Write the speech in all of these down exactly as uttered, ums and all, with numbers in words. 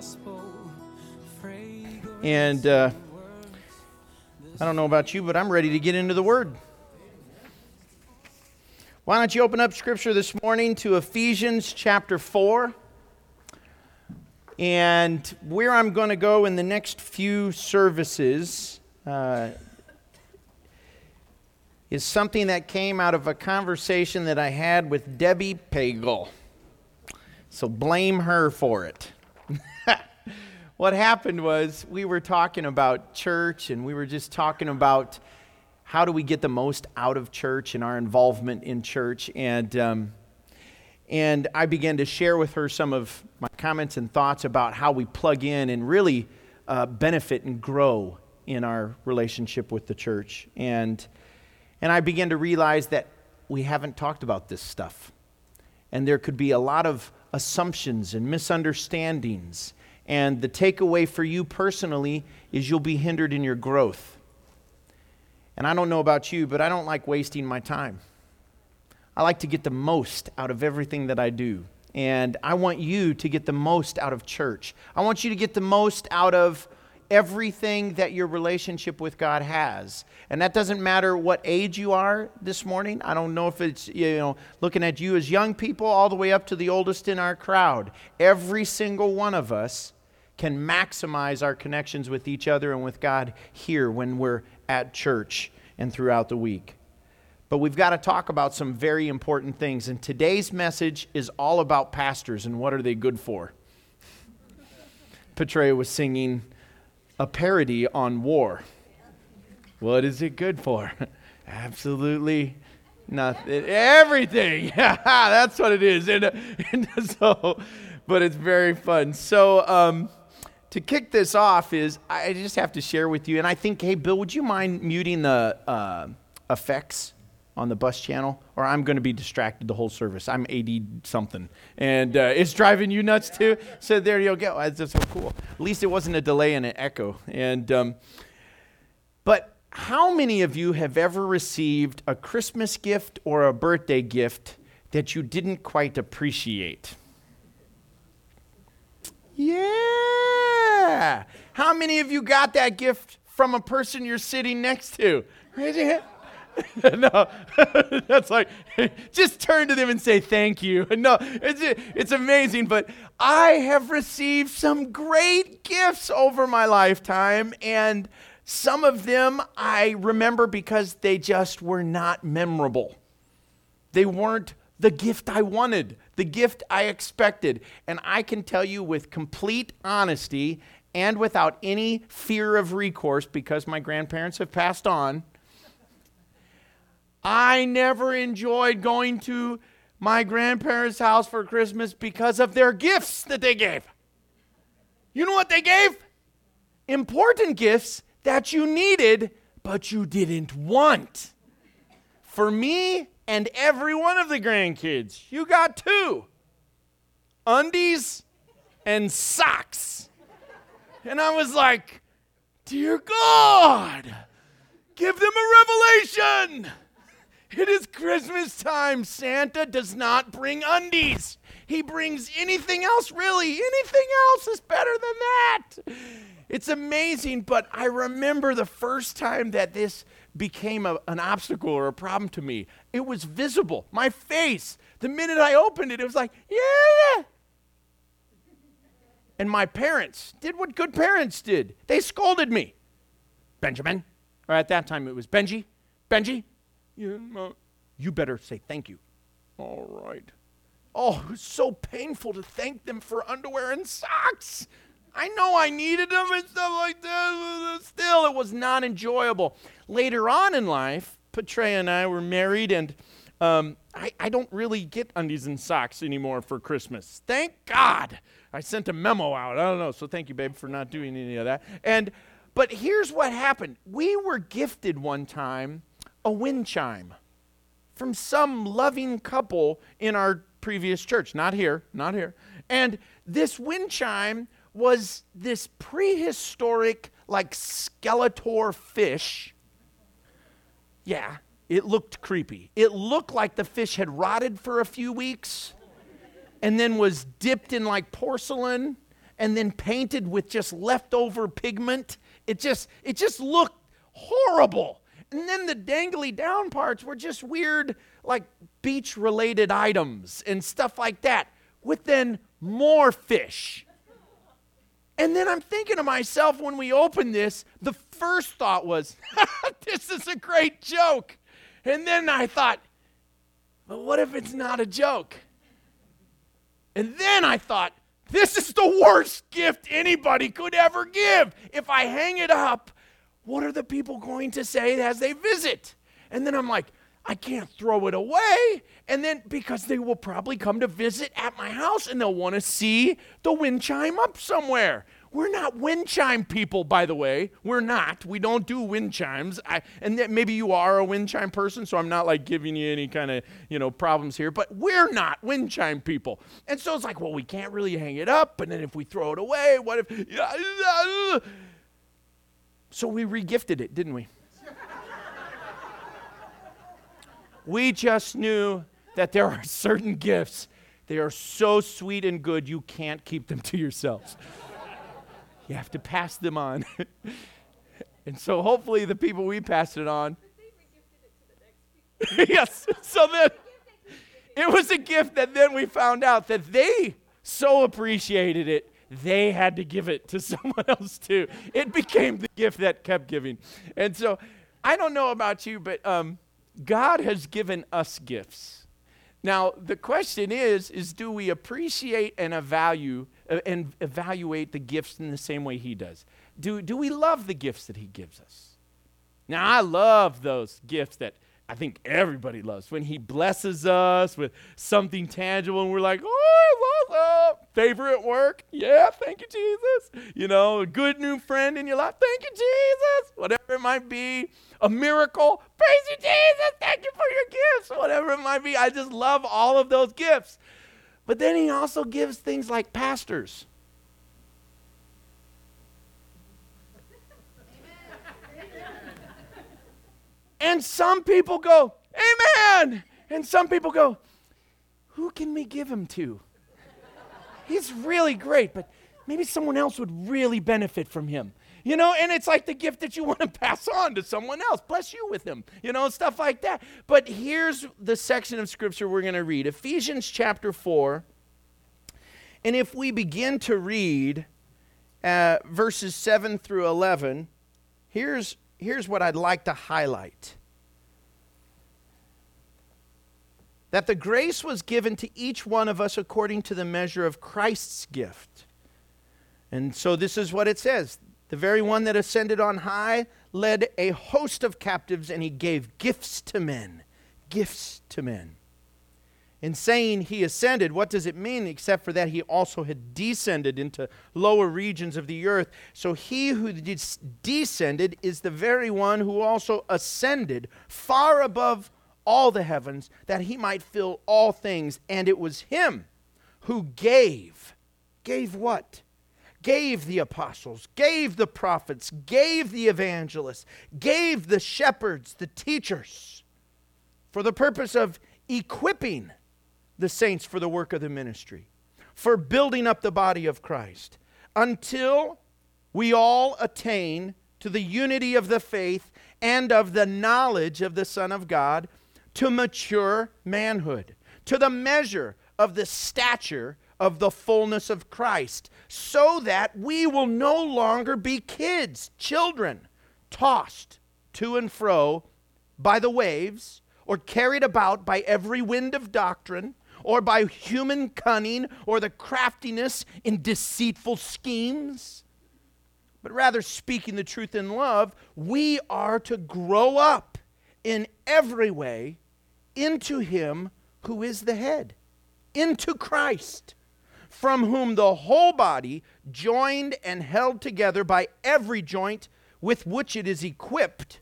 And uh, I don't know about you, but I'm ready to get into the Word. Why don't you open up Scripture this morning to Ephesians chapter four. And where I'm going to go in the next few services uh, is something that came out of a conversation that I had with Debbie Pagel. So blame her for it. What happened was we were talking about church, and we were just talking about how do we get the most out of church and our involvement in church. And um, and I began to share with her some of my comments and thoughts about how we plug in and really uh, benefit and grow in our relationship with the church. And and I began to realize that we haven't talked about this stuff. And there could be a lot of assumptions and misunderstandings. And the takeaway for you personally is you'll be hindered in your growth. And I don't know about you, but I don't like wasting my time. I like to get the most out of everything that I do. And I want you to get the most out of church. I want you to get the most out of everything that your relationship with God has. And that doesn't matter what age you are this morning. I don't know if it's, you know, looking at you as young people all the way up to the oldest in our crowd. Every single one of us can maximize our connections with each other and with God here when we're at church and throughout the week. But we've got to talk about some very important things. And today's message is all about pastors and what are they good for. Petrea was singing a parody on war. What is it good for? Absolutely nothing. Everything. That's what it is. And, and so, but it's very fun. So um, to kick this off is I just have to share with you. And I think, hey, Bill, would you mind muting the uh, effects on the bus channel? Or I'm going to be distracted the whole service. I'm A D something. And uh, it's driving you nuts too. So there you go. That's just so cool. At least it wasn't a delay and an echo. And um, But how many of you have ever received a Christmas gift or a birthday gift that you didn't quite appreciate? Yeah. How many of you got that gift from a person you're sitting next to? Raise your hand. No, that's like, just turn to them and say thank you. No, it's it's amazing, but I have received some great gifts over my lifetime, and some of them I remember because they just were not memorable. They weren't the gift I wanted, the gift I expected, and I can tell you with complete honesty and without any fear of recourse, because my grandparents have passed on, I never enjoyed going to my grandparents' house for Christmas because of their gifts that they gave. You know what they gave? Important gifts that you needed, but you didn't want. For me and every one of the grandkids, you got two. Undies and socks. And I was like, dear God, give them a revelation. It is Christmas time. Santa does not bring undies. He brings anything else, really. Anything else is better than that. It's amazing, but I remember the first time that this became a, an obstacle or a problem to me. It was visible. My face, the minute I opened it, it was like, yeah. And my parents did what good parents did. They scolded me. Benjamin, or at that time it was Benji, Benji. You, uh, you better say thank you. All right. Oh, it was so painful to thank them for underwear and socks. I know I needed them and stuff like that. Still, it was not enjoyable. Later on in life, Petrea and I were married, and um, I, I don't really get undies and socks anymore for Christmas. Thank God. I sent a memo out. I don't know. So thank you, babe, for not doing any of that. And but here's what happened. We were gifted one time a wind chime from some loving couple in our previous church. Not here, not here. And this wind chime was this prehistoric, like, Skeletor fish. Yeah, it looked creepy. It looked like the fish had rotted for a few weeks and then was dipped in, like, porcelain and then painted with just leftover pigment. It just, it just looked horrible. And then the dangly down parts were just weird, like beach-related items and stuff like that, with then more fish. And then I'm thinking to myself, when we opened this, the first thought was, this is a great joke. And then I thought, but what if it's not a joke? And then I thought, this is the worst gift anybody could ever give. If I hang it up, what are the people going to say as they visit? And then I'm like, I can't throw it away. And then, because they will probably come to visit at my house and they'll want to see the wind chime up somewhere. We're not wind chime people, by the way. We're not. We don't do wind chimes. I, and that maybe you are a wind chime person, so I'm not like giving you any kind of, you know, problems here. But we're not wind chime people. And so it's like, well, we can't really hang it up. And then if we throw it away, what if... So we regifted it, didn't we? We just knew that there are certain gifts. They are so sweet and good, you can't keep them to yourselves. You have to pass them on. And so hopefully the people we passed it on. Yes. So then it was a gift that then we found out that they so appreciated it, they had to give it to someone else too. It became the gift that kept giving. And so I don't know about you, but um, God has given us gifts. Now, the question is, is do we appreciate and evaluate, uh, and evaluate the gifts in the same way he does? Do, do we love the gifts that he gives us? Now, I love those gifts that I think everybody loves. When he blesses us with something tangible and we're like, oh, I love that. Favorite work? Yeah, thank you, Jesus. You know, a good new friend in your life? Thank you, Jesus. Whatever it might be. A miracle? Praise you, Jesus. Thank you for your gifts. Whatever it might be. I just love all of those gifts. But then he also gives things like pastors. And some people go, amen. And some people go, who can we give him to? He's really great, but maybe someone else would really benefit from him. You know, and it's like the gift that you want to pass on to someone else. Bless you with him, you know, stuff like that. But here's the section of Scripture we're going to read. Ephesians chapter four. And if we begin to read uh, verses seven through eleven, here's, here's what I'd like to highlight. That the grace was given to each one of us according to the measure of Christ's gift. And so this is what it says. The very one that ascended on high led a host of captives, and he gave gifts to men. Gifts to men. In saying he ascended, what does it mean except for that he also had descended into lower regions of the earth? So he who des- descended is the very one who also ascended far above all the heavens, that he might fill all things. And it was him who gave. Gave what? Gave the apostles, gave the prophets, gave the evangelists, gave the shepherds, the teachers, for the purpose of equipping the saints for the work of the ministry, for building up the body of Christ, until we all attain to the unity of the faith and of the knowledge of the Son of God, to mature manhood, to the measure of the stature of the fullness of Christ, so that we will no longer be kids, children, tossed to and fro by the waves, or carried about by every wind of doctrine, or by human cunning, or the craftiness in deceitful schemes. But rather, speaking the truth in love, we are to grow up in every way into him who is the head, into Christ, from whom the whole body, joined and held together by every joint with which it is equipped,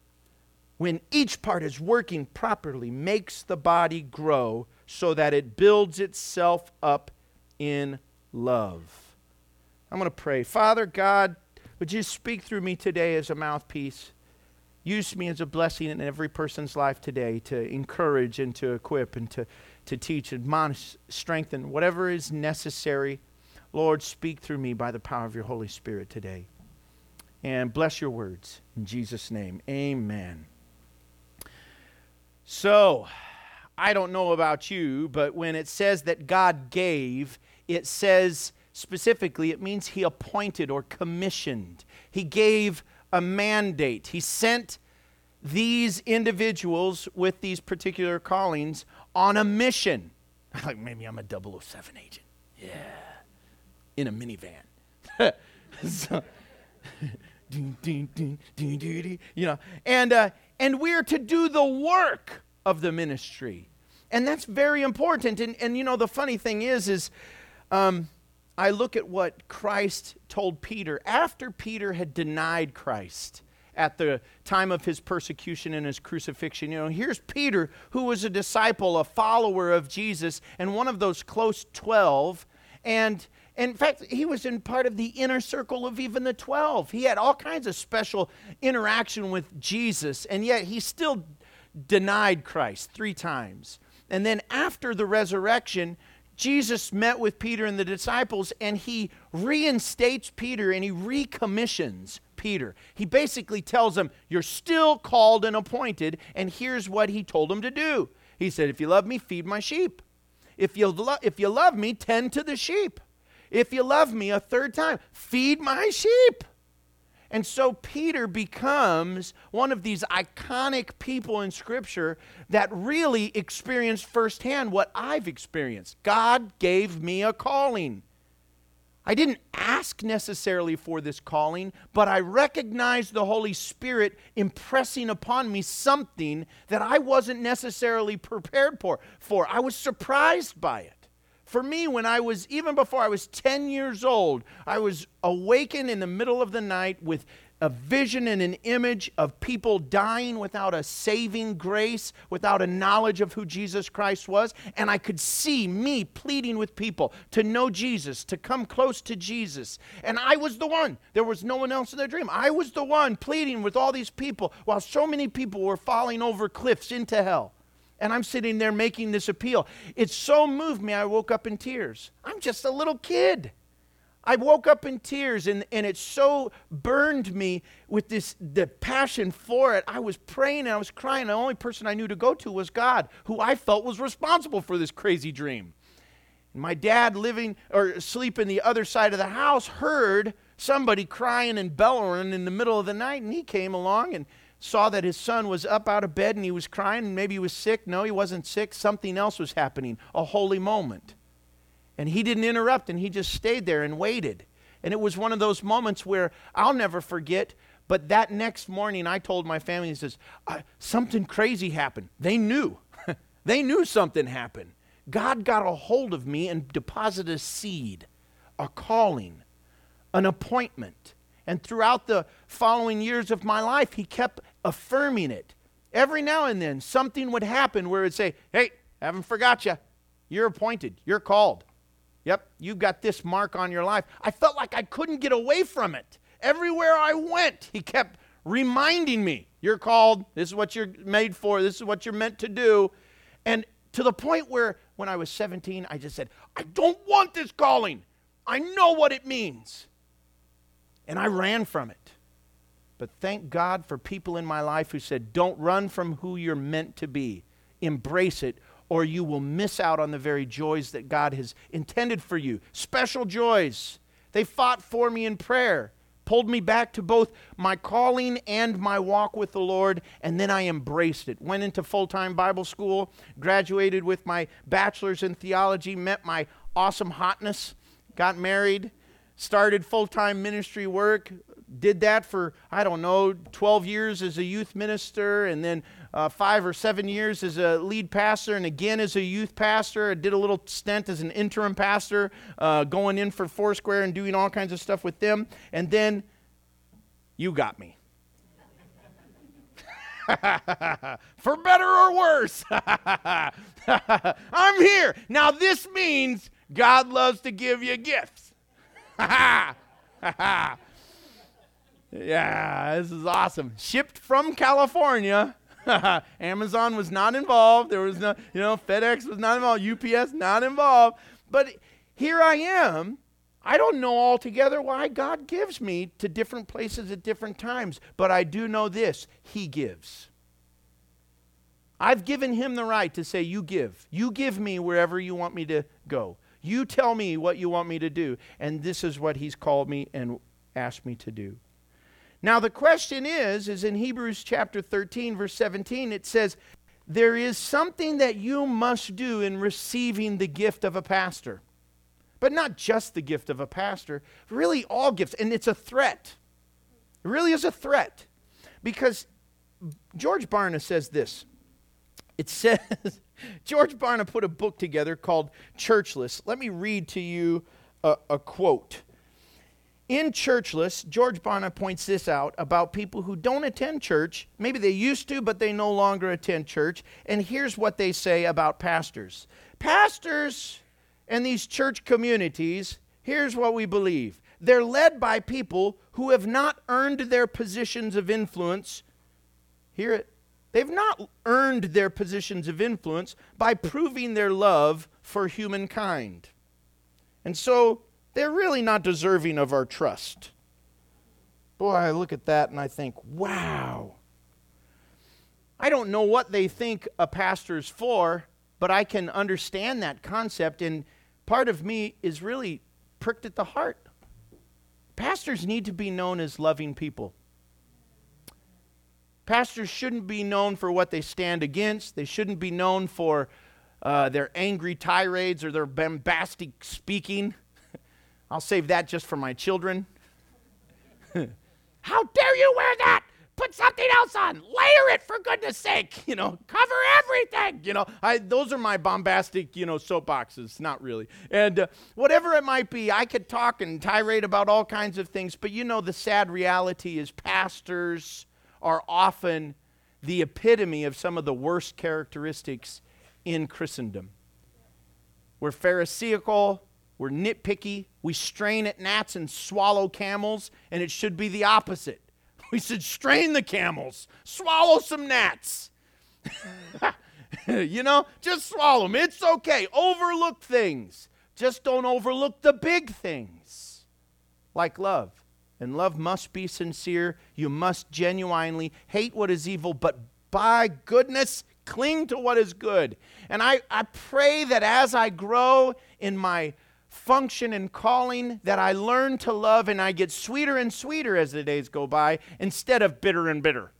when each part is working properly, makes the body grow so that it builds itself up in love. I'm going to pray. Father God, would you speak through me today as a mouthpiece? Use me as a blessing in every person's life today to encourage and to equip and to, to teach, admonish, strengthen, whatever is necessary. Lord, speak through me by the power of your Holy Spirit today. And bless your words. In Jesus' name, amen. So, I don't know about you, but when it says that God gave, it says specifically, it means he appointed or commissioned. He gave a mandate. He sent these individuals with these particular callings on a mission. Like, maybe I'm a double oh seven agent. Yeah. In a minivan. So, you know, and uh, and we're to do the work of the ministry. And that's very important. And, and you know, the funny thing is, is um, I look at what Christ told Peter after Peter had denied Christ at the time of his persecution and his crucifixion. You know, here's Peter, who was a disciple, a follower of Jesus, and one of those close twelve. And in fact, he was in part of the inner circle of even the twelve. He had all kinds of special interaction with Jesus, and yet he still denied Christ three times. And then after the resurrection, Jesus met with Peter and the disciples, and he reinstates Peter and he recommissions Peter. He basically tells them, you're still called and appointed, and here's what he told them to do. He said, if you love me, feed my sheep. If you, lo- if you love me, tend to the sheep. If you love me, a third time, feed my sheep. And so Peter becomes one of these iconic people in Scripture that really experienced firsthand what I've experienced. God gave me a calling. I didn't ask necessarily for this calling, but I recognized the Holy Spirit impressing upon me something that I wasn't necessarily prepared for. for. I was surprised by it. For me, when I was, even before I was ten years old, I was awakened in the middle of the night with a vision and an image of people dying without a saving grace, without a knowledge of who Jesus Christ was. And I could see me pleading with people to know Jesus, to come close to Jesus. And I was the one. There was no one else in the dream. I was the one pleading with all these people while so many people were falling over cliffs into hell. And I'm sitting there making this appeal. It so moved me, I woke up in tears. I'm just a little kid. I woke up in tears, and, and it so burned me with this the passion for it. I was praying and I was crying. The only person I knew to go to was God, who I felt was responsible for this crazy dream. And my dad, living or asleep in the other side of the house, heard somebody crying and bellowing in the middle of the night, and he came along and saw that his son was up out of bed and he was crying, and maybe he was sick. No, he wasn't sick. Something else was happening, a holy moment. And he didn't interrupt, and he just stayed there and waited. And it was one of those moments where I'll never forget, but that next morning I told my family, he says, something crazy happened. They knew. They knew something happened. God got a hold of me and deposited a seed, a calling, an appointment. And throughout the following years of my life, he kept affirming it. Every now and then, something would happen where it would say, hey, haven't forgot you. You're appointed. You're called. Yep, you've got this mark on your life. I felt like I couldn't get away from it. Everywhere I went, he kept reminding me, you're called. This is what you're made for. This is what you're meant to do. And to the point where when I was seventeen, I just said, I don't want this calling. I know what it means. And I ran from it. But thank God for people in my life who said, don't run from who you're meant to be. Embrace it, or you will miss out on the very joys that God has intended for you. Special joys. They fought for me in prayer, pulled me back to both my calling and my walk with the Lord, and then I embraced it. Went into full-time Bible school, graduated with my bachelor's in theology, met my awesome hotness, got married, started full-time ministry work, did that for, I don't know, twelve years as a youth minister, and then uh, five or seven years as a lead pastor, and again as a youth pastor. I did a little stint as an interim pastor, uh, going in for Foursquare and doing all kinds of stuff with them. And then you got me. For better or worse. I'm here. Now this means God loves to give you gifts. Ha ha! Yeah, this is awesome. Shipped from California. Amazon was not involved. There was no, you know, FedEx was not involved. U P S not involved. But here I am. I don't know altogether why God gives me to different places at different times, but I do know this: He gives. I've given Him the right to say, you give. You give me wherever you want me to go. You tell me what you want me to do. And this is what He's called me and asked me to do. Now the question is, is in Hebrews chapter thirteen, verse seventeen, it says, there is something that you must do in receiving the gift of a pastor. But not just the gift of a pastor, really all gifts. And it's a threat. It really is a threat. Because George Barna says this. It says, George Barna put a book together called Churchless. Let me read to you a, a quote. In Churchless, George Barna points this out about people who don't attend church. Maybe they used to, but they no longer attend church. And here's what they say about pastors. Pastors and these church communities, here's what we believe. They're led by people who have not earned their positions of influence. Hear it. They've not earned their positions of influence by proving their love for humankind. And so they're really not deserving of our trust. Boy, I look at that and I think, wow. I don't know what they think a pastor's for, but I can understand that concept, and part of me is really pricked at the heart. Pastors need to be known as loving people. Pastors shouldn't be known for what they stand against. They shouldn't be known for uh, their angry tirades or their bombastic speaking. I'll save that just for my children. How dare you wear that? Put something else on. Layer it, for goodness sake. You know, cover everything. You know, I, those are my bombastic, you know, soapboxes. Not really. And uh, whatever it might be, I could talk and tirade about all kinds of things. But you know, the sad reality is pastors are often the epitome of some of the worst characteristics in Christendom. We're pharisaical. We're nitpicky. We strain at gnats and swallow camels. And it should be the opposite. We should strain the camels, swallow some gnats. You know, just swallow them. It's okay. Overlook things. Just don't overlook the big things, like love. And love must be sincere. You must genuinely hate what is evil, but by goodness, cling to what is good. And I, I pray that as I grow in my function and calling, that I learn to love and I get sweeter and sweeter as the days go by instead of bitter and bitter.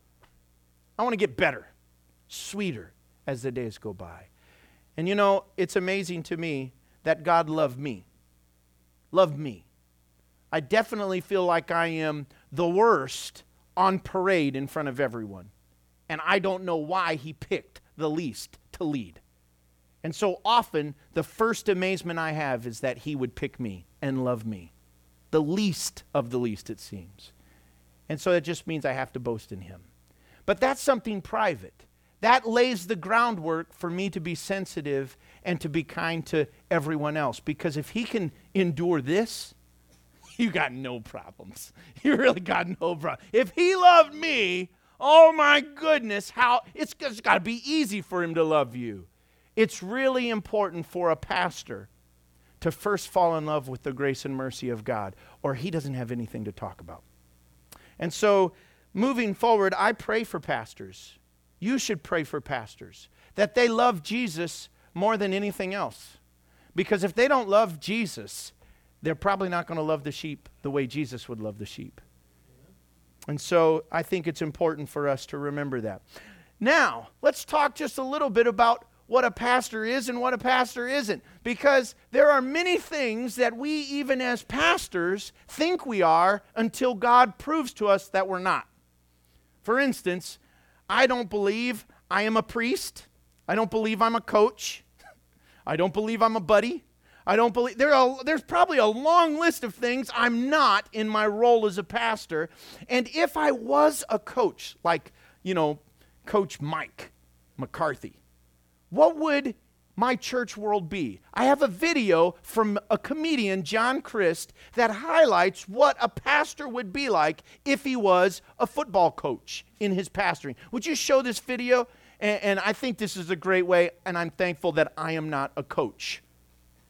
I want to get better, sweeter as the days go by. And you know, it's amazing to me that God loved me. Loved me. I definitely feel like I am the worst on parade in front of everyone. And I don't know why He picked the least to lead. And so often, the first amazement I have is that He would pick me and love me. The least of the least, it seems. And so it just means I have to boast in Him. But that's something private. That lays the groundwork for me to be sensitive and to be kind to everyone else. Because if He can endure this, you got no problems. You really got no problem. If He loved me, oh my goodness, how it's, it's got to be easy for Him to love you. It's really important for a pastor to first fall in love with the grace and mercy of God, or he doesn't have anything to talk about. And so, moving forward, I pray for pastors. You should pray for pastors, that they love Jesus more than anything else. Because if they don't love Jesus, they're probably not going to love the sheep the way Jesus would love the sheep. And so, I think it's important for us to remember that. Now, let's talk just a little bit about what a pastor is and what a pastor isn't. Because there are many things that we, even as pastors, think we are until God proves to us that we're not. For instance, I don't believe I am a priest. I don't believe I'm a coach. I don't believe I'm a buddy. I don't believe, there are, there's probably a long list of things I'm not in my role as a pastor. And if I was a coach, like, you know, Coach Mike McCarthy, what would my church world be? I have a video from a comedian, John Christ, that highlights what a pastor would be like if he was a football coach in his pastoring. Would you show this video? And, and I think this is a great way, and I'm thankful that I am not a coach.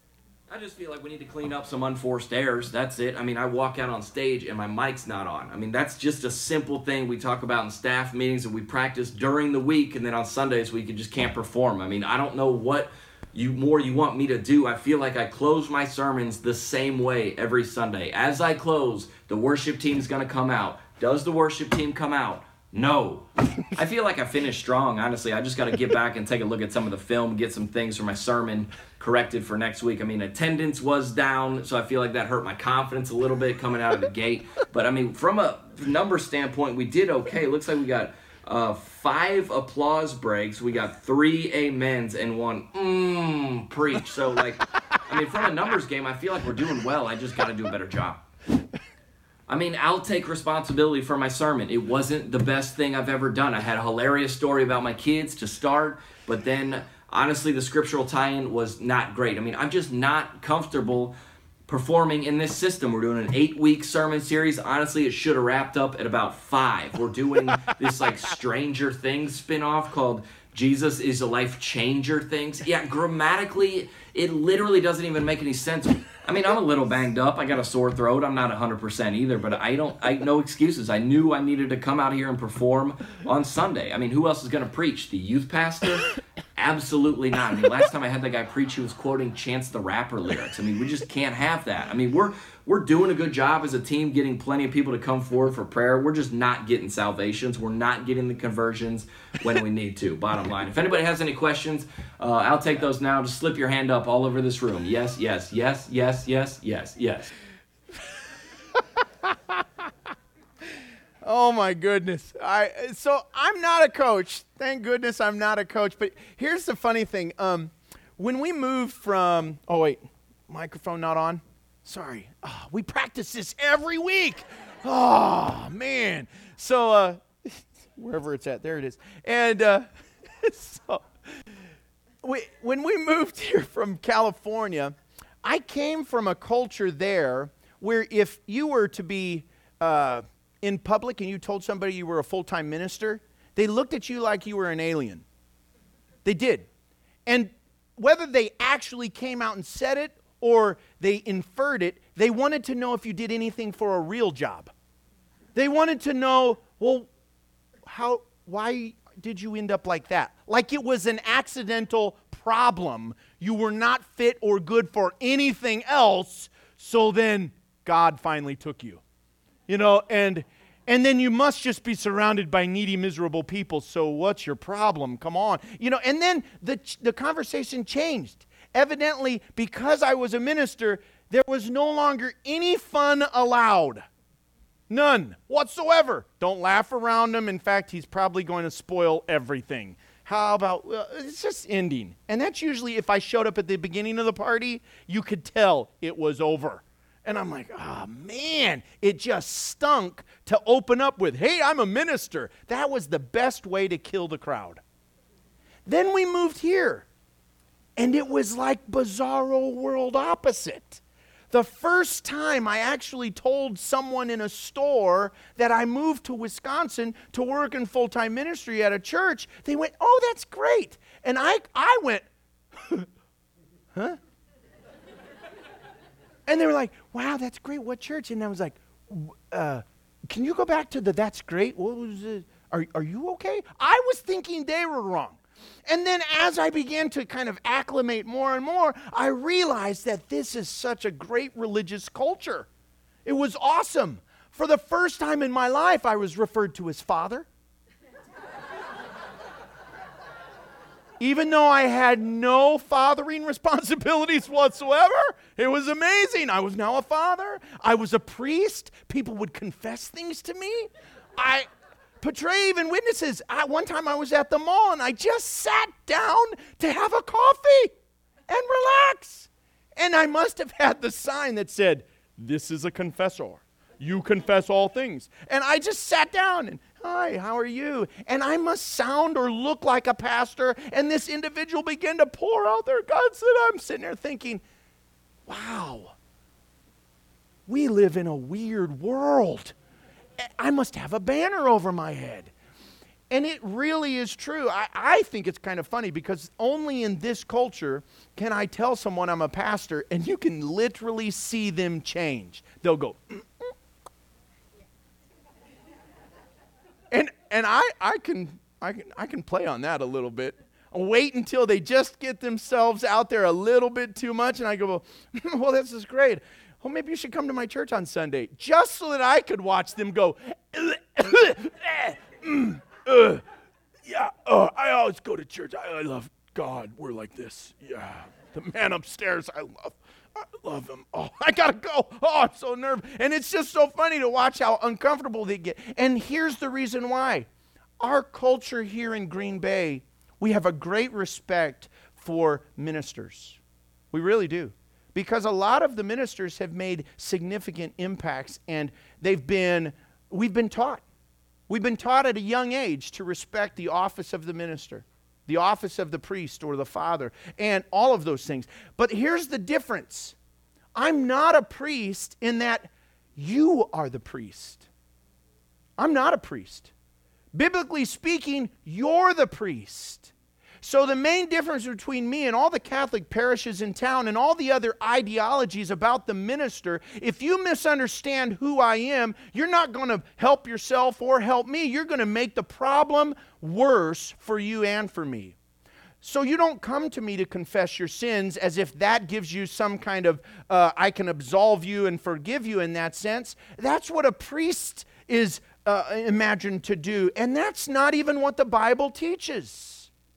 I just feel like we need to clean up some unforced errors. That's it. I mean, I walk out on stage and my mic's not on. I mean, that's just a simple thing we talk about in staff meetings and we practice during the week, and then on Sundays we can just can't perform. I mean, I don't know what you more you want me to do. I feel like I close my sermons the same way every Sunday. As I close, the worship team's going to come out. Does the worship team come out? No. I feel like I finished strong, honestly. I just got to get back and take a look at some of the film, get some things for my sermon corrected for next week. I mean, attendance was down, so I feel like that hurt my confidence a little bit coming out of the gate. But, I mean, from a number standpoint, we did okay. It looks like we got uh, five applause breaks. We got three amens and one mmm preach. So, like, I mean, from a numbers game, I feel like we're doing well. I just got to do a better job. I mean, I'll take responsibility for my sermon. It wasn't the best thing I've ever done. I had a hilarious story about my kids to start, but then, honestly, the scriptural tie-in was not great. I mean, I'm just not comfortable performing in this system. We're doing an eight-week sermon series. Honestly, it should have wrapped up at about five. We're doing this, like, Stranger Things spinoff called Jesus is a Life Changer Things. Yeah, grammatically, it literally doesn't even make any sense. I mean, I'm a little banged up. I got a sore throat. I'm not one hundred percent either, but I don't, I no excuses. I knew I needed to come out here and perform on Sunday. I mean, who else is going to preach? The youth pastor? Absolutely not. I mean, last time I had that guy preach, he was quoting Chance the Rapper lyrics. I mean, we just can't have that. I mean, we're we're doing a good job as a team, getting plenty of people to come forward for prayer. We're just not getting salvations. We're not getting the conversions when we need to, bottom line. If anybody has any questions, uh, I'll take those now. Just slip your hand up all over this room. Yes, yes, yes, yes, yes, yes, yes. Oh my goodness. I so I'm not a coach. Thank goodness I'm not a coach. But here's the funny thing. Um, when we moved from oh wait, microphone not on? Sorry. Oh, we practice this every week. Oh man. So uh, wherever it's at, there it is. And uh, so we, when we moved here from California, I came from a culture there where if you were to be uh, in public and you told somebody you were a full-time minister, they looked at you like you were an alien. They did. And whether they actually came out and said it or they inferred it, they wanted to know if you did anything for a real job. They wanted to know, well, how, why did you end up like that? Like it was an accidental problem. You were not fit or good for anything else, so then God finally took you. You know, and and then you must just be surrounded by needy, miserable people. So what's your problem? Come on. You know, and then the the conversation changed. Evidently, because I was a minister, there was no longer any fun allowed. None whatsoever. Don't laugh around him. In fact, he's probably going to spoil everything. How about, well, it's just ending. And that's usually if I showed up at the beginning of the party, you could tell it was over. And I'm like, oh, man, it just stunk to open up with, hey, I'm a minister. That was the best way to kill the crowd. Then we moved here, and it was like bizarro world opposite. The first time I actually told someone in a store that I moved to Wisconsin to work in full-time ministry at a church, they went, oh, that's great. And I, I went, huh? And they were like, wow, that's great. What church? And I was like, uh, can you go back to the that's great? What was it? Are, are you okay? I was thinking they were wrong. And then as I began to kind of acclimate more and more, I realized that this is such a great religious culture. It was awesome. For the first time in my life, I was referred to as father. Even though I had no fathering responsibilities whatsoever, it was amazing. I was now a father. I was a priest. People would confess things to me. I... Portray even witnesses. I, one time I was at the mall and I just sat down to have a coffee and relax. And I must have had the sign that said, this is a confessor. You confess all things. And I just sat down and, hi, how are you? And I must sound or look like a pastor. And this individual began to pour out their guts. And I'm sitting there thinking, wow, we live in a weird world. I must have a banner over my head. And it really is true. I, I think it's kind of funny because only in this culture can I tell someone I'm a pastor and you can literally see them change. They'll go, mm, mm. and and I I can I can I can play on that a little bit. Wait until they just get themselves out there a little bit too much, and I go, well, well this is great. Well, maybe you should come to my church on Sunday, just so that I could watch them go. Uh, yeah, uh, I always go to church. I, I love God. We're like this. Yeah, the man upstairs, I love. I love him. Oh, I gotta go. Oh, I'm so nervous. And it's just so funny to watch how uncomfortable they get. And here's the reason why. Our culture here in Green Bay, we have a great respect for ministers. We really do. Because a lot of the ministers have made significant impacts, and they've been, we've been taught. We've been taught at a young age to respect the office of the minister, the office of the priest or the father, and all of those things. But here's the difference. I'm not a priest in that you are the priest. I'm not a priest. Biblically speaking, you're the priest. So the main difference between me and all the Catholic parishes in town and all the other ideologies about the minister, if you misunderstand who I am, you're not going to help yourself or help me. You're going to make the problem worse for you and for me. So you don't come to me to confess your sins as if that gives you some kind of, uh, I can absolve you and forgive you in that sense. That's what a priest is uh, imagined to do. And that's not even what the Bible teaches.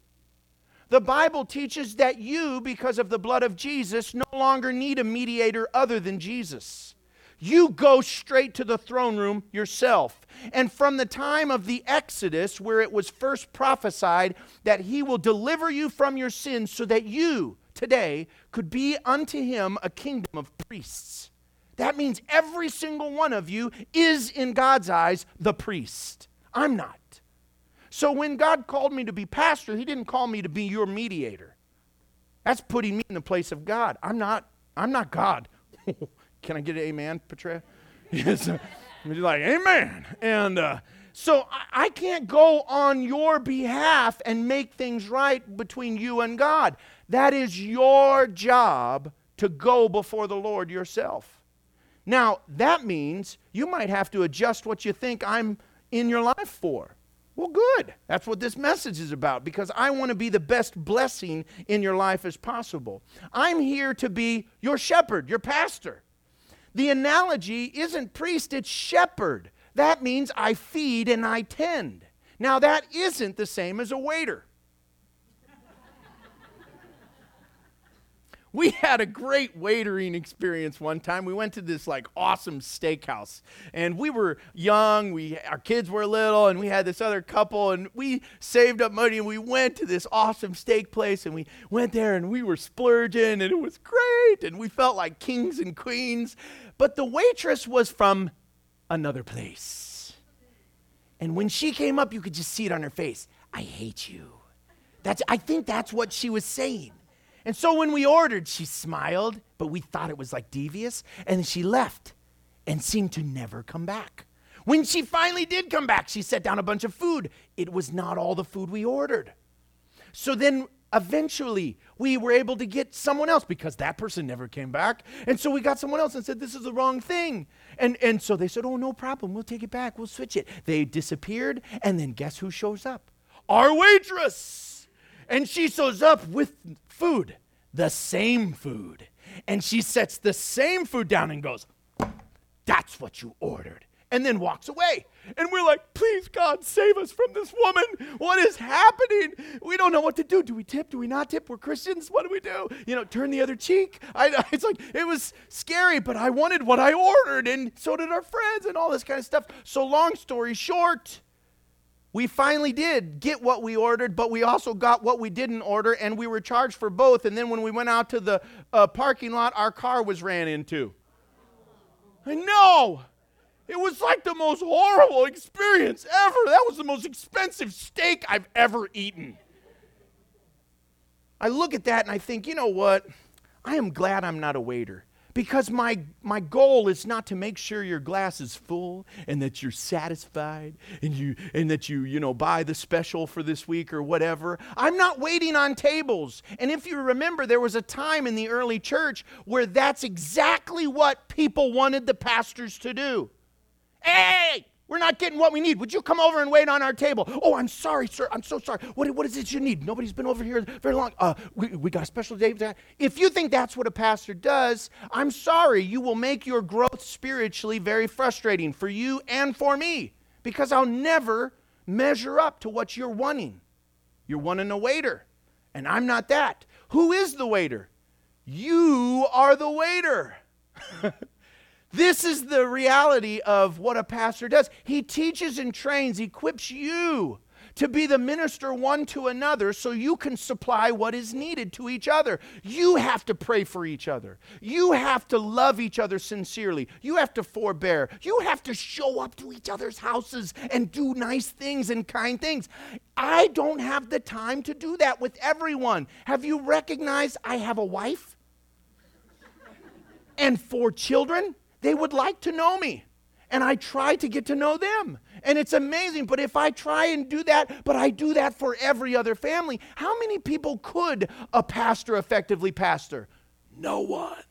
The Bible teaches that you, because of the blood of Jesus, no longer need a mediator other than Jesus. You go straight to the throne room yourself. And from the time of the Exodus, where it was first prophesied that he will deliver you from your sins so that you, today, could be unto him a kingdom of priests. That means every single one of you is, in God's eyes, the priest. I'm not. So when God called me to be pastor, he didn't call me to be your mediator. That's putting me in the place of God. I'm not, I'm not God. Can I get an amen, Petra? Yes. You're like, amen. And uh, so I, I can't go on your behalf and make things right between you and God. That is your job to go before the Lord yourself. Now, that means you might have to adjust what you think I'm in your life for. Well, good. That's what this message is about, because I want to be the best blessing in your life as possible. I'm here to be your shepherd, your pastor. The analogy isn't priest, it's shepherd. That means I feed and I tend. Now, that isn't the same as a waiter. We had a great waitering experience one time. We went to this like awesome steakhouse, and we were young, we our kids were little, and we had this other couple, and we saved up money, and we went to this awesome steak place, and we went there, and we were splurging, and it was great, and we felt like kings and queens. But the waitress was from another place. And when she came up, you could just see it on her face. I hate you. That's I think that's what she was saying. And so when we ordered, she smiled, but we thought it was like devious, and she left and seemed to never come back. When she finally did come back, she set down a bunch of food. It was not all the food we ordered. So then eventually we were able to get someone else because that person never came back. And so we got someone else and said, this is the wrong thing. And, and so they said, oh, no problem. We'll take it back. We'll switch it. They disappeared, and then guess who shows up? Our waitress. And she shows up with food, the same food. And she sets the same food down and goes, that's what you ordered. And then walks away. And we're like, please, God, save us from this woman. What is happening? We don't know what to do. Do we tip? Do we not tip? We're Christians. What do we do? You know, turn the other cheek. I, it's like, it was scary, but I wanted what I ordered. And so did our friends and all this kind of stuff. So long story short, we finally did get what we ordered, but we also got what we didn't order, and we were charged for both. And then when we went out to the uh, parking lot, our car was ran into. I know. It was like the most horrible experience ever. That was the most expensive steak I've ever eaten. I look at that and I think, you know what? I am glad I'm not a waiter, Because my, my goal is not to make sure your glass is full and that you're satisfied and you and that you, you know, buy the special for this week or whatever. I'm not waiting on tables. And if you remember, there was a time in the early church where that's exactly what people wanted the pastors to do. Hey, we're not getting what we need. Would you come over and wait on our table? Oh, I'm sorry, sir. I'm so sorry. What, what is it you need? Nobody's been over here very long. Uh, we, we got a special day. If you think that's what a pastor does, I'm sorry. You will make your growth spiritually very frustrating for you and for me, because I'll never measure up to what you're wanting. You're wanting a waiter, and I'm not that. Who is the waiter? You are the waiter. This is the reality of what a pastor does. He teaches and trains, equips you to be the minister one to another so you can supply what is needed to each other. You have to pray for each other. You have to love each other sincerely. You have to forbear. You have to show up to each other's houses and do nice things and kind things. I don't have the time to do that with everyone. Have you recognized I have a wife and four children? They would like to know me, and I try to get to know them, and it's amazing. But if I try and do that, but I do that for every other family, how many people could a pastor effectively pastor? No one.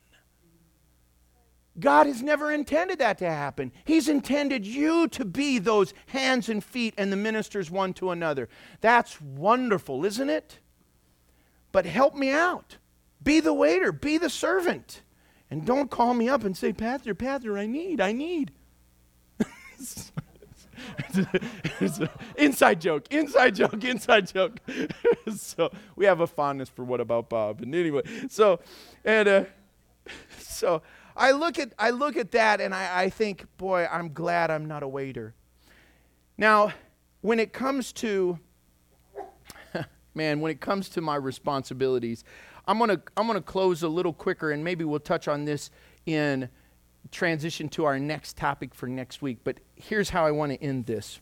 God has never intended that to happen. He's intended you to be those hands and feet and the ministers one to another. That's wonderful, isn't it? But help me out. Be the waiter. Be the servant. And don't call me up and say, Pastor, Pastor, I need, I need. it's, a, it's a inside joke, inside joke, inside joke. So we have a fondness for What About Bob. And anyway, so and uh, so I look at I look at that and I, I think, boy, I'm glad I'm not a waiter. Now, when it comes to man, when it comes to my responsibilities, I'm going to I'm going to close a little quicker, and maybe we'll touch on this in transition to our next topic for next week. But here's how I want to end this.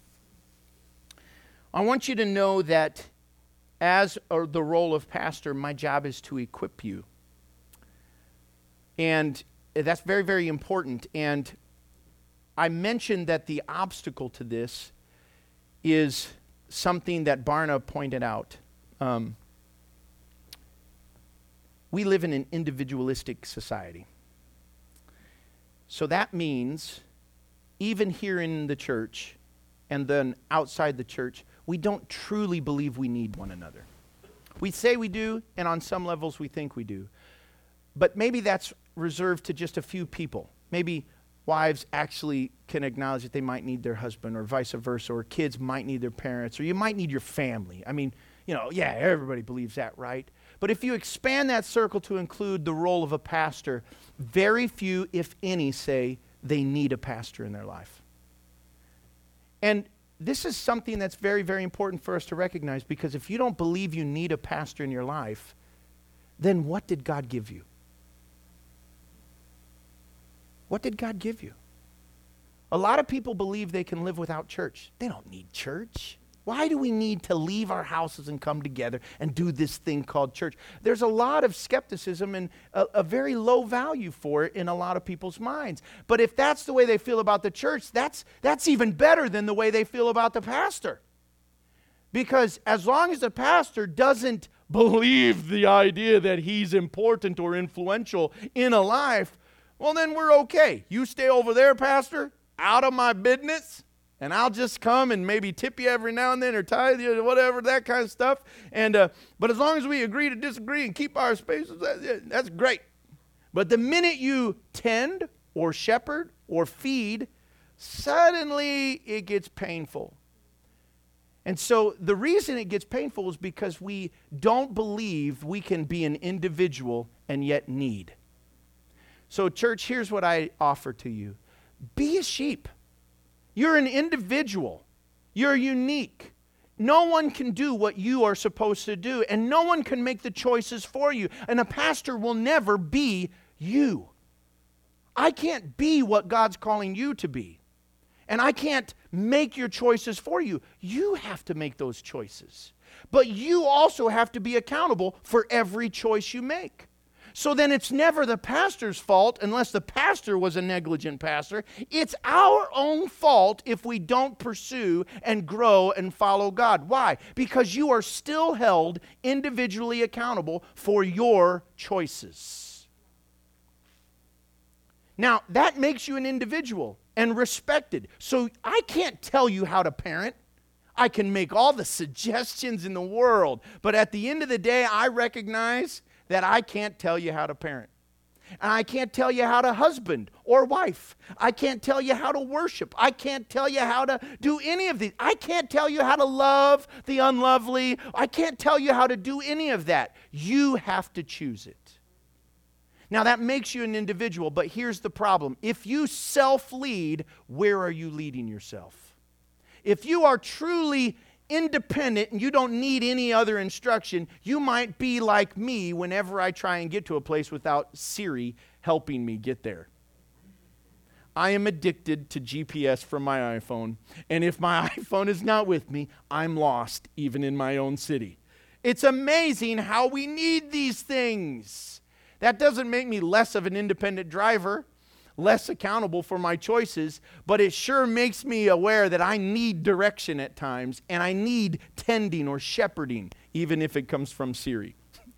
I want you to know that as uh, the role of pastor, my job is to equip you. And that's very, very important. And I mentioned that the obstacle to this is something that Barna pointed out. Um, We live in an individualistic society. So that means, even here in the church and then outside the church, we don't truly believe we need one another. We say we do, and on some levels we think we do. But maybe that's reserved to just a few people. Maybe wives actually can acknowledge that they might need their husband, or vice versa, or kids might need their parents, or you might need your family. I mean, you know, yeah, everybody believes that, right? But if you expand that circle to include the role of a pastor, very few, if any, say they need a pastor in their life. And this is something that's very, very important for us to recognize, because if you don't believe you need a pastor in your life, then what did God give you? What did God give you? A lot of people believe they can live without church. They don't need church. Why do we need to leave our houses and come together and do this thing called church? There's a lot of skepticism and a, a very low value for it in a lot of people's minds. But if that's the way they feel about the church, that's, that's even better than the way they feel about the pastor. Because as long as the pastor doesn't believe the idea that he's important or influential in a life, well, then we're okay. You stay over there, pastor, out of my business. And I'll just come and maybe tip you every now and then, or tithe you, or whatever, that kind of stuff. And uh, but as long as we agree to disagree and keep our spaces, that, that's great. But the minute you tend or shepherd or feed, suddenly it gets painful. And so the reason it gets painful is because we don't believe we can be an individual and yet need. So church, here's what I offer to you. Be a sheep. You're an individual. You're unique. No one can do what you are supposed to do, and no one can make the choices for you. And a pastor will never be you. I can't be what God's calling you to be. And I can't make your choices for you. You have to make those choices. But you also have to be accountable for every choice you make. So then it's never the pastor's fault unless the pastor was a negligent pastor. It's our own fault if we don't pursue and grow and follow God. Why? Because you are still held individually accountable for your choices. Now, that makes you an individual and respected. So I can't tell you how to parent. I can make all the suggestions in the world, but at the end of the day, I recognize that I can't tell you how to parent. And I can't tell you how to husband or wife. I can't tell you how to worship. I can't tell you how to do any of these. I can't tell you how to love the unlovely. I can't tell you how to do any of that. You have to choose it. Now that makes you an individual, but here's the problem. If you self-lead, where are you leading yourself? If you are truly independent and you don't need any other instruction, you might be like me whenever I try and get to a place without Siri helping me get there. I am addicted to G P S from my iPhone, and if my iPhone is not with me, I'm lost even in my own city. It's amazing how we need these things. That doesn't make me less of an independent driver, less accountable for my choices, but it sure makes me aware that I need direction at times, and I need tending or shepherding, even if it comes from Siri.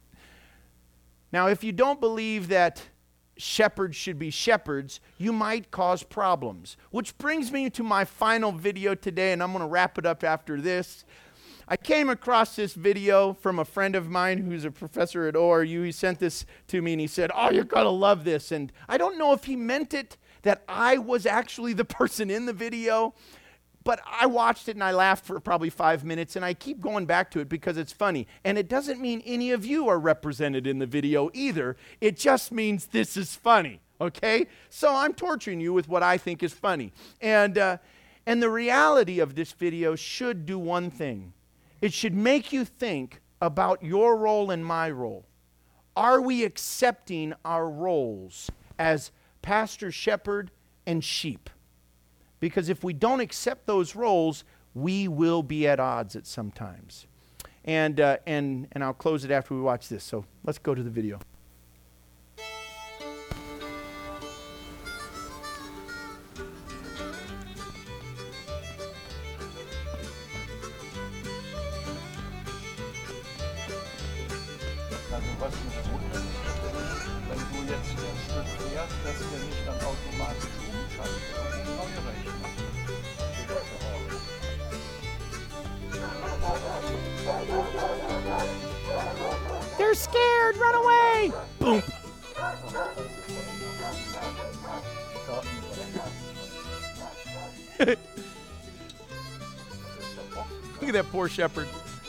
Now, if you don't believe that shepherds should be shepherds, you might cause problems. Which brings me to my final video today, and I'm going to wrap it up after this. I came across this video from a friend of mine who's a professor at O R U. He sent this to me and he said, "Oh, you're going to love this." And I don't know if he meant it that I was actually the person in the video, but I watched it and I laughed for probably five minutes and I keep going back to it because it's funny. And it doesn't mean any of you are represented in the video either. It just means this is funny, okay? So I'm torturing you with what I think is funny. And, uh, and the reality of this video should do one thing. It should make you think about your role and my role. Are we accepting our roles as pastor, shepherd, and sheep? Because if we don't accept those roles, we will be at odds at some times. And, uh, and, and I'll close it after we watch this. So let's go to the video. Also was mich wundert, wenn du jetzt den Schritt fährst, dass wir nicht dann automatisch umschalten auf die neue Rechnung. They're scared, run away! Boom! Look at that poor shepherd.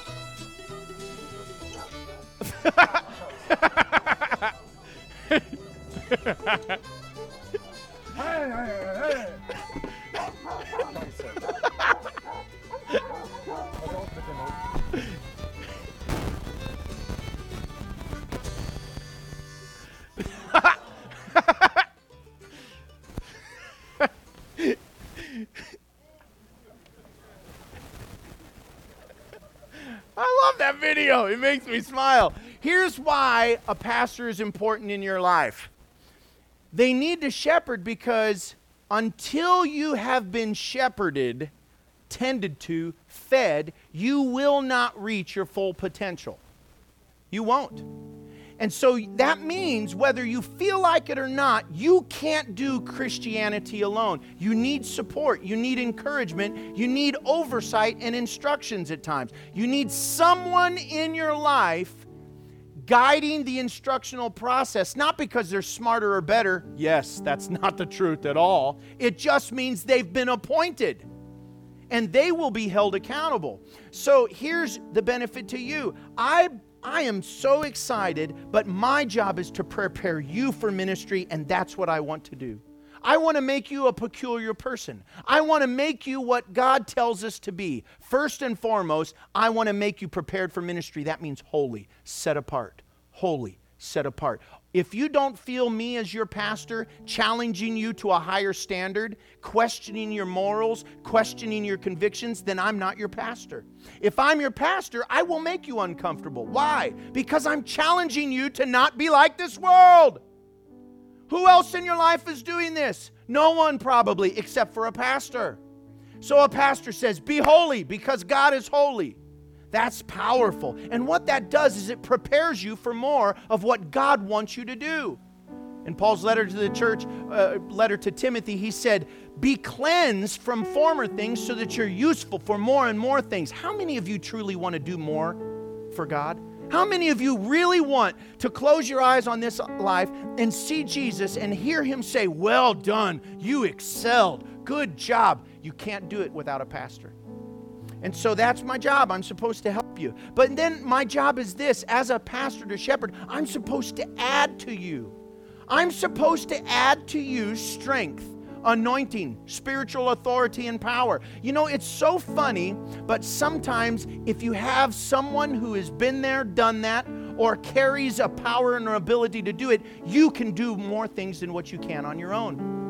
I love that video. It makes me smile. Here's why a pastor is important in your life. They need to shepherd because until you have been shepherded, tended to, fed, you will not reach your full potential. You won't. And so that means whether you feel like it or not, you can't do Christianity alone. You need support. You need encouragement. You need oversight and instructions at times. You need someone in your life guiding the instructional process, not because they're smarter or better. Yes, that's not the truth at all. It just means they've been appointed and they will be held accountable. So here's the benefit to you. I I am so excited, but my job is to prepare you for ministry, and that's what I want to do. I want to make you a peculiar person. I want to make you what God tells us to be. First and foremost, I want to make you prepared for ministry. That means holy, set apart. Holy, set apart. If you don't feel me as your pastor challenging you to a higher standard, questioning your morals, questioning your convictions, then I'm not your pastor. If I'm your pastor, I will make you uncomfortable. Why? Because I'm challenging you to not be like this world. Who else in your life is doing this? No one probably, except for a pastor. So a pastor says, be holy because God is holy. That's powerful. And what that does is it prepares you for more of what God wants you to do. In Paul's letter to the church, uh, letter to Timothy, he said, be cleansed from former things so that you're useful for more and more things. How many of you truly want to do more for God? How many of you really want to close your eyes on this life and see Jesus and hear him say, well done, you excelled, good job. You can't do it without a pastor. And so that's my job. I'm supposed to help you. But then my job is this. As a pastor to shepherd, I'm supposed to add to you. I'm supposed to add to you strength, anointing, spiritual authority, and power. You know, it's so funny, but sometimes if you have someone who has been there, done that, or carries a power and an ability to do it, you can do more things than what you can on your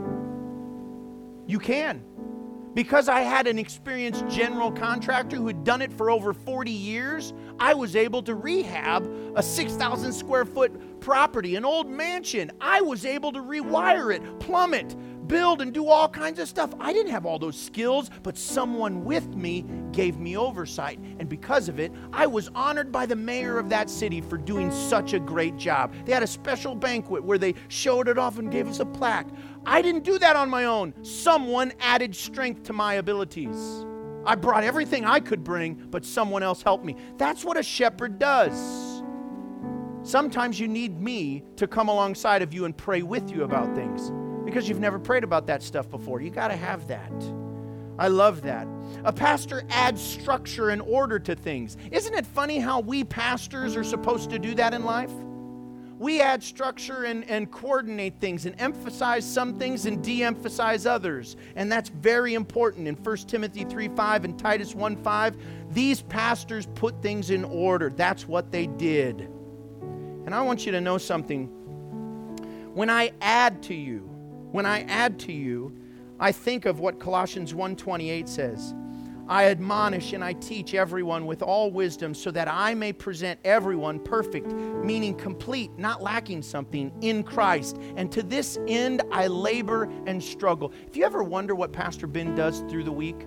own. You can. Because I had an experienced general contractor who had done it for over forty years, I was able to rehab a six thousand square foot property, an old mansion. I was able to rewire it, plumb it, build and do all kinds of stuff. I didn't have all those skills, but someone with me gave me oversight. And because of it, I was honored by the mayor of that city for doing such a great job. They had a special banquet where they showed it off and gave us a plaque. I didn't do that on my own. Someone added strength to my abilities. I brought everything I could bring, but someone else helped me. That's what a shepherd does. Sometimes you need me to come alongside of you and pray with you about things because you've never prayed about that stuff before. You got to have that. I love that. A pastor adds structure and order to things. Isn't it funny how we pastors are supposed to do that in life? We add structure and, and coordinate things and emphasize some things and de-emphasize others. And that's very important. In First Timothy three five and Titus one five, these pastors put things in order. That's what they did. And I want you to know something. When I add to you, when I add to you, I think of what Colossians one twenty-eight says. I admonish and I teach everyone with all wisdom so that I may present everyone perfect, meaning complete, not lacking something, in Christ. And to this end I labor and struggle. If you ever wonder what Pastor Ben does through the week,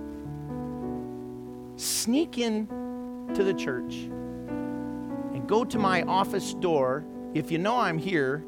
sneak in to the church and go to my office door if you know I'm here,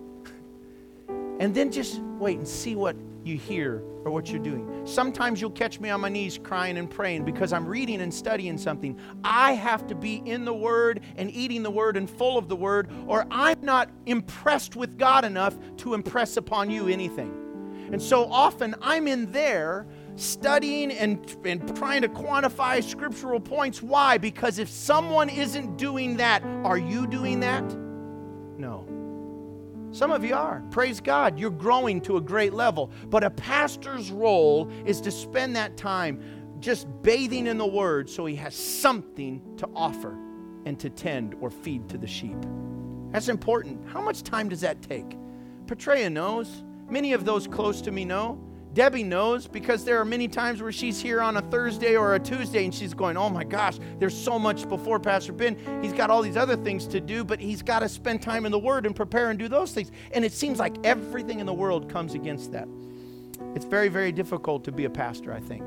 and then just wait and see what you hear or what you're doing. Sometimes you'll catch me on my knees crying and praying because I'm reading and studying something. I have to be in the Word and eating the Word and full of the Word, or I'm not impressed with God enough to impress upon you anything. And so often I'm in there studying and, and trying to quantify scriptural points. Why? Because if someone isn't doing that, are you doing that? No. Some of you are. Praise God. You're growing to a great level. But a pastor's role is to spend that time just bathing in the Word so he has something to offer and to tend or feed to the sheep. That's important. How much time does that take? Petrea knows. Many of those close to me know. Debbie knows, because there are many times where she's here on a Thursday or a Tuesday and she's going, oh my gosh, there's so much before Pastor Ben. He's got all these other things to do, but he's got to spend time in the Word and prepare and do those things. And it seems like everything in the world comes against that. It's very, very difficult to be a pastor, I think.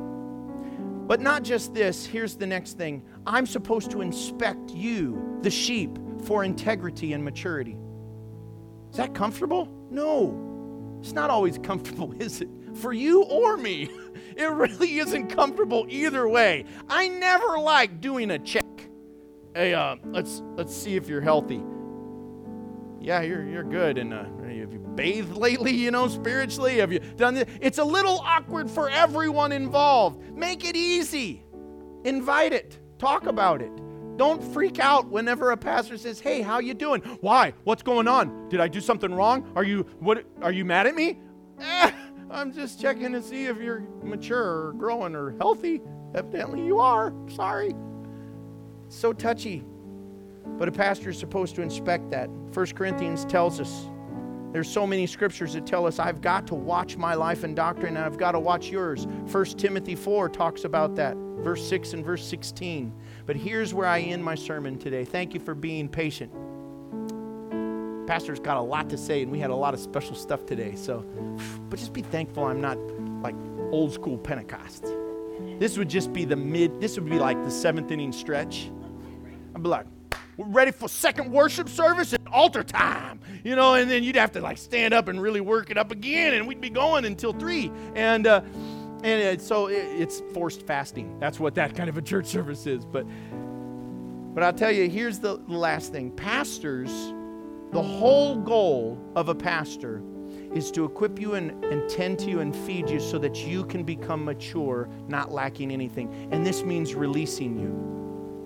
But not just this. Here's the next thing. I'm supposed to inspect you, the sheep, for integrity and maturity. Is that comfortable? No. It's not always comfortable, is it? For you or me. It really isn't comfortable either way. I never like doing a check. Hey, uh, let's let's see if you're healthy. Yeah, you're you're good. And uh, have you bathed lately, you know, spiritually? Have you done this? It's a little awkward for everyone involved. Make it easy. Invite it. Talk about it. Don't freak out whenever a pastor says, hey, how you doing? Why? What's going on? Did I do something wrong? Are you what? Are you mad at me? Eh, I'm just checking to see if you're mature or growing or healthy. Evidently you are. Sorry. So touchy. But a pastor is supposed to inspect that. First Corinthians tells us, there's so many scriptures that tell us I've got to watch my life and doctrine, and I've got to watch yours. First Timothy four talks about that, verse six and verse sixteen. But here's where I end my sermon today. Thank you for being patient. Pastor's got a lot to say, and we had a lot of special stuff today. So, but just be thankful I'm not like old school Pentecost. This would just be the mid, this would be like the seventh inning stretch. I'd be like, we're ready for second worship service and altar time, you know, and then you'd have to like stand up and really work it up again, and we'd be going until three. And uh, and it, so it, it's forced fasting. That's what that kind of a church service is. But but I'll tell you, here's the last thing. Pastors, the whole goal of a pastor is to equip you and, and tend to you and feed you so that you can become mature, not lacking anything. And this means releasing you.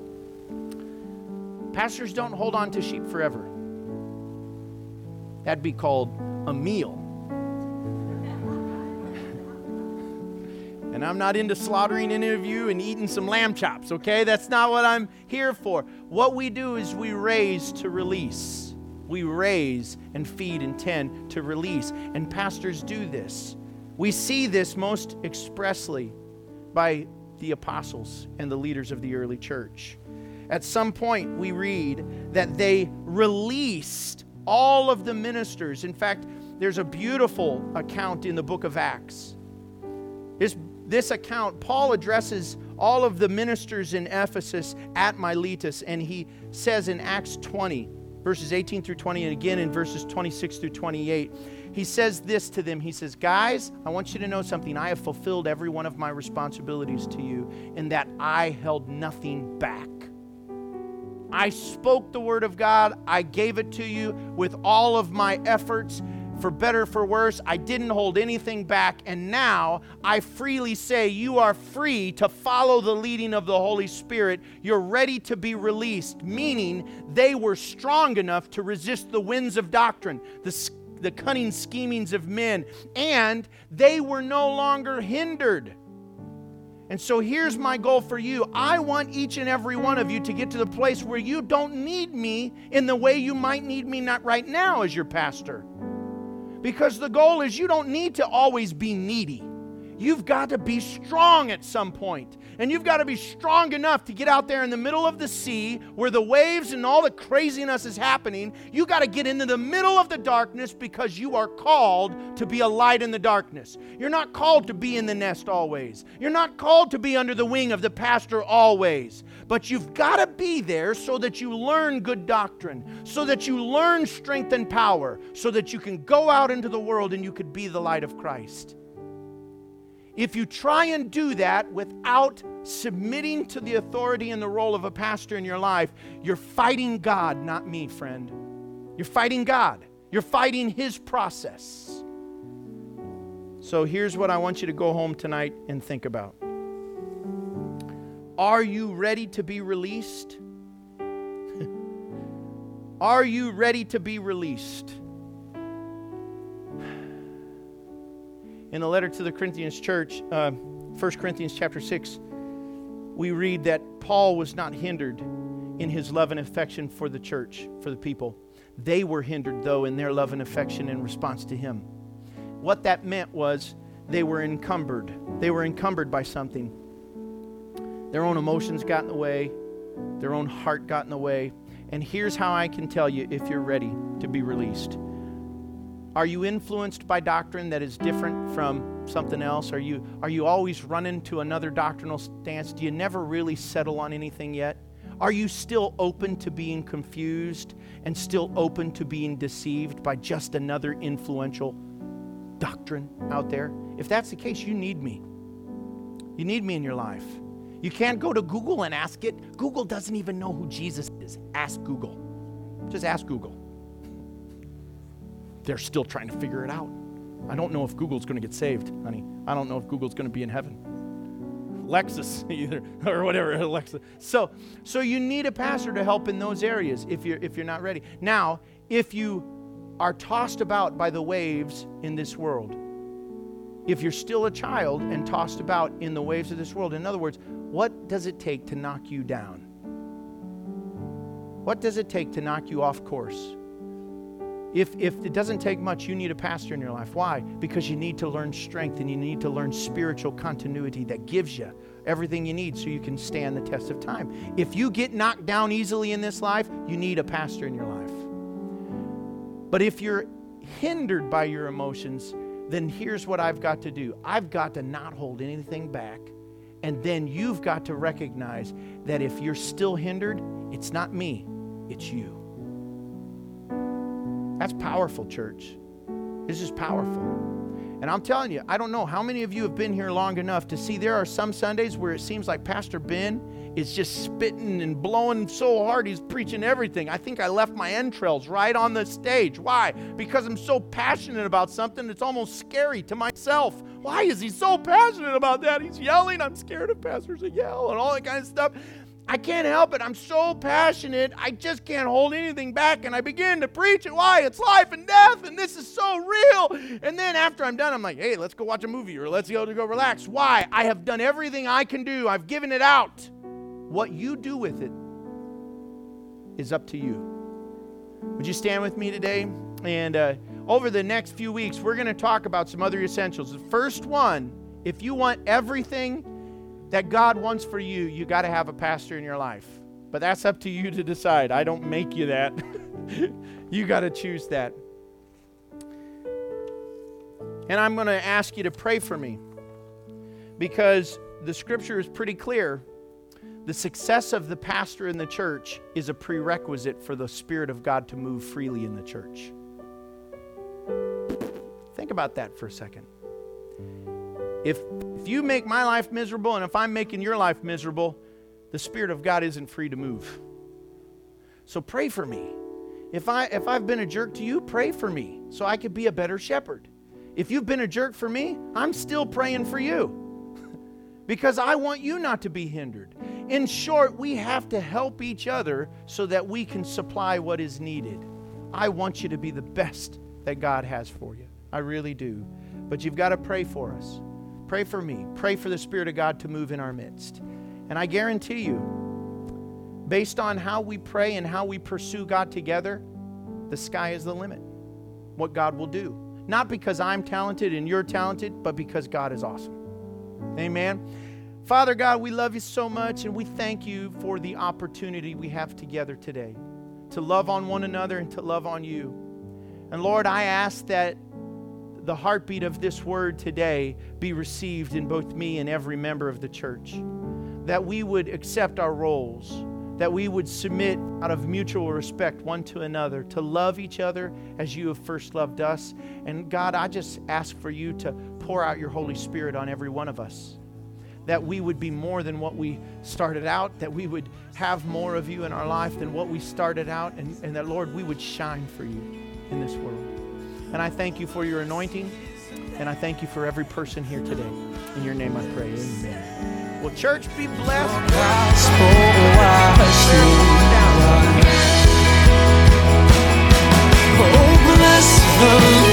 Pastors don't hold on to sheep forever. That'd be called a meal. And I'm not into slaughtering any of you and eating some lamb chops, okay? That's not what I'm here for. What we do is we raise to release. We raise and feed and tend to release. And pastors do this. We see this most expressly by the apostles and the leaders of the early church. At some point, we read that they released all of the ministers. In fact, there's a beautiful account in the book of Acts. This, this account, Paul addresses all of the ministers in Ephesus at Miletus, and he says in Acts twenty, verses eighteen through twenty, and again in verses twenty-six through twenty-eight, he says this to them. He says, guys, I want you to know something. I have fulfilled every one of my responsibilities to you in that I held nothing back. I spoke the word of God. I gave it to you with all of my efforts, for better, for worse. I didn't hold anything back. And now I freely say you are free to follow the leading of the Holy Spirit. You're ready to be released, meaning they were strong enough to resist the winds of doctrine, the, the cunning schemings of men, and they were no longer hindered. And so here's my goal for you. I want each and every one of you to get to the place where you don't need me in the way you might need me not right now as your pastor. Because the goal is you don't need to always be needy. You've got to be strong at some point. And you've got to be strong enough to get out there in the middle of the sea where the waves and all the craziness is happening. You got to get into the middle of the darkness because you are called to be a light in the darkness. You're not called to be in the nest always. You're not called to be under the wing of the pastor always. But you've got to be there so that you learn good doctrine, so that you learn strength and power, so that you can go out into the world and you could be the light of Christ. If you try and do that without submitting to the authority and the role of a pastor in your life, you're fighting God, not me, friend. You're fighting God. You're fighting His process. So here's what I want you to go home tonight and think about. Are you ready to be released? Are you ready to be released? In the letter to the Corinthians church, uh, First Corinthians chapter six, we read that Paul was not hindered in his love and affection for the church, for the people. They were hindered, though, in their love and affection in response to him. What that meant was they were encumbered. They were encumbered by something. Their own emotions got in the way. Their own heart got in the way. And here's how I can tell you if you're ready to be released. Are you influenced by doctrine that is different from something else? Are you, are you always running to another doctrinal stance? Do you never really settle on anything yet? Are you still open to being confused and still open to being deceived by just another influential doctrine out there? If that's the case, you need me. You need me in your life. You can't go to Google and ask it. Google doesn't even know who Jesus is. Ask Google. Just ask Google. They're still trying to figure it out. I don't know if Google's going to get saved, honey. I don't know if Google's going to be in heaven. Lexus either, or whatever, Alexa. So, so you need a pastor to help in those areas if you're if you're not ready. Now, if you are tossed about by the waves in this world, if you're still a child and tossed about in the waves of this world, in other words, what does it take to knock you down? What does it take to knock you off course? If, if it doesn't take much, you need a pastor in your life. Why? Because you need to learn strength and you need to learn spiritual continuity that gives you everything you need so you can stand the test of time. If you get knocked down easily in this life, you need a pastor in your life. But if you're hindered by your emotions, then here's what I've got to do. I've got to not hold anything back. And then you've got to recognize that if you're still hindered, it's not me, it's you. That's powerful, church. This is powerful. And I'm telling you, I don't know how many of you have been here long enough to see there are some Sundays where it seems like Pastor Ben is just spitting and blowing so hard he's preaching everything. I think I left my entrails right on the stage. Why? Because I'm so passionate about something it's almost scary to myself. Why is he so passionate about that? He's yelling. I'm scared of pastors that yell and all that kind of stuff. I can't help it. I'm so passionate. I just can't hold anything back. And I begin to preach it. Why? It's life and death. And this is so real. And then after I'm done, I'm like, hey, let's go watch a movie or let's go to go relax. Why? I have done everything I can do. I've given it out. What you do with it is up to you. Would you stand with me today? And uh, over the next few weeks, we're going to talk about some other essentials. The first one, if you want everything that God wants for you, you got to have a pastor in your life. But that's up to you to decide. I don't make you that. You got to choose that. And I'm going to ask you to pray for me because the scripture is pretty clear. The success of the pastor in the church is a prerequisite for the Spirit of God to move freely in the church. Think about that for a second. If, if you make my life miserable and if I'm making your life miserable, the Spirit of God isn't free to move. So pray for me. If, I, if I've been a jerk to you, pray for me so I could be a better shepherd. If you've been a jerk for me, I'm still praying for you because I want you not to be hindered. In short, we have to help each other so that we can supply what is needed. I want you to be the best that God has for you. I really do. But you've got to pray for us. Pray for me. Pray for the Spirit of God to move in our midst. And I guarantee you, based on how we pray and how we pursue God together, the sky is the limit. What God will do. Not because I'm talented and you're talented, but because God is awesome. Amen. Father God, we love you so much and we thank you for the opportunity we have together today to love on one another and to love on you. And Lord, I ask that the heartbeat of this word today be received in both me and every member of the church. That we would accept our roles, that we would submit out of mutual respect one to another, to love each other as you have first loved us. And God, I just ask for you to pour out your Holy Spirit on every one of us. That we would be more than what we started out, that we would have more of you in our life than what we started out, and, and that, Lord, we would shine for you in this world. And I thank you for your anointing, and I thank you for every person here today. In your name I pray, amen. Well, church, be blessed. Oh, bless the